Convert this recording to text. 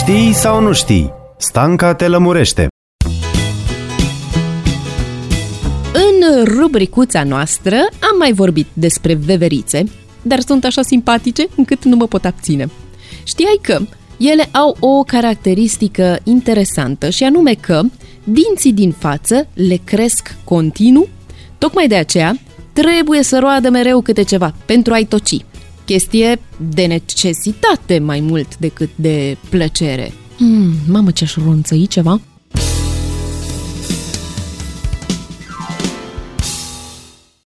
Știi sau nu știi? Stanca te lămurește. În rubricuța noastră am mai vorbit despre veverițe, dar sunt așa simpatice încât nu mă pot abține. Știai că ele au o caracteristică interesantă și anume că dinții din față le cresc continuu, tocmai de aceea trebuie să roadă mereu câte ceva pentru a-i toci. Chestie de necesitate mai mult decât de plăcere. Mamă, ce-aș ronțăi ceva!